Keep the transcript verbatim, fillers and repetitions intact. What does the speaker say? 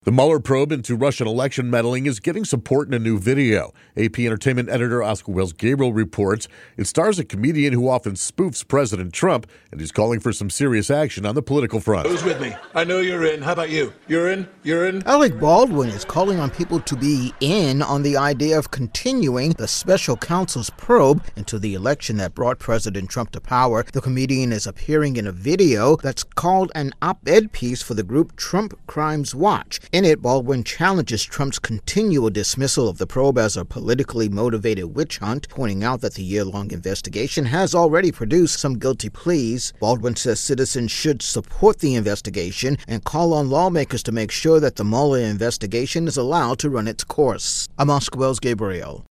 The Mueller probe into Russian election meddling is getting support in a new video. A P Entertainment editor Oscar Wells Gabriel reports it stars a comedian who often spoofs President Trump, and he's calling for some serious action on the political front. Who's with me? I know you're in. How about you? You're in? You're in? Alec Baldwin is calling on people to be in on the idea of continuing the special counsel's probe into the election that brought President Trump to power. The comedian is appearing in a video that's called an op-ed piece for the group Trump Crimes Watch. In it, Baldwin challenges Trump's continual dismissal of the probe as a politically motivated witch hunt, pointing out that the year-long investigation has already produced some guilty pleas. Baldwin says citizens should support the investigation and call on lawmakers to make sure that the Mueller investigation is allowed to run its course. I'm Oscar Wells Gabriel.